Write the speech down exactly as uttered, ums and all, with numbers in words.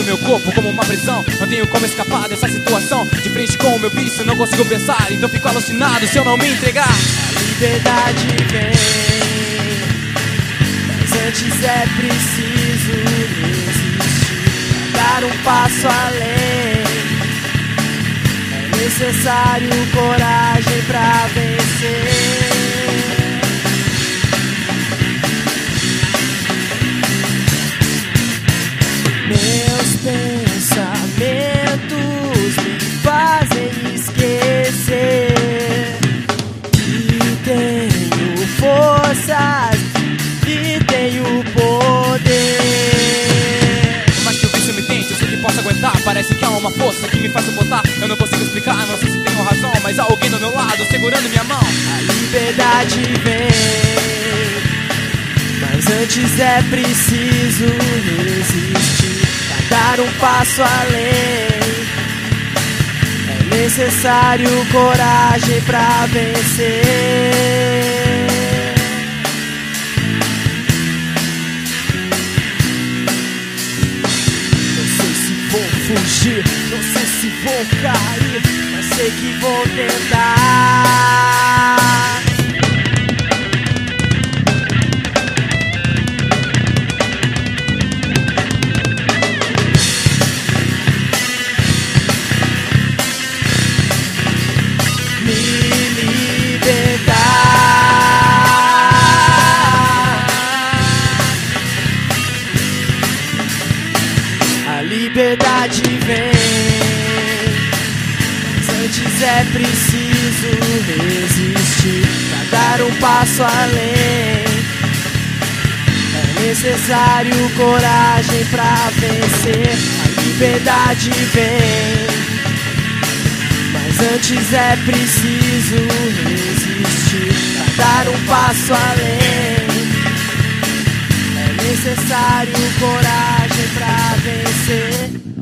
meu corpo como uma prisão. Não tenho como escapar dessa situação. De frente com o meu vício, não consigo pensar. Então fico alucinado se eu não me entregar. A liberdade vem, mas antes é preciso resistir, dar um passo além. É necessário coragem pra vencer. Meus pensamentos me fazem esquecer que tenho forças e tenho poder. Por mais que o vício me tente, eu sei que posso aguentar. Parece que há uma força que me faz suportar. Eu não consigo explicar, não sei se tenho razão, mas há alguém do meu lado segurando minha mão. A liberdade vem, mas antes é preciso resistir, dar um passo além. É necessário coragem pra vencer. Não sei se vou fugir, não sei se vou cair, mas sei que vou tentar. A liberdade vem, mas antes é preciso resistir, pra dar um passo além. É necessário coragem pra vencer. A liberdade vem, mas antes é preciso resistir, pra dar um passo além. É necessário coragem pra vencer.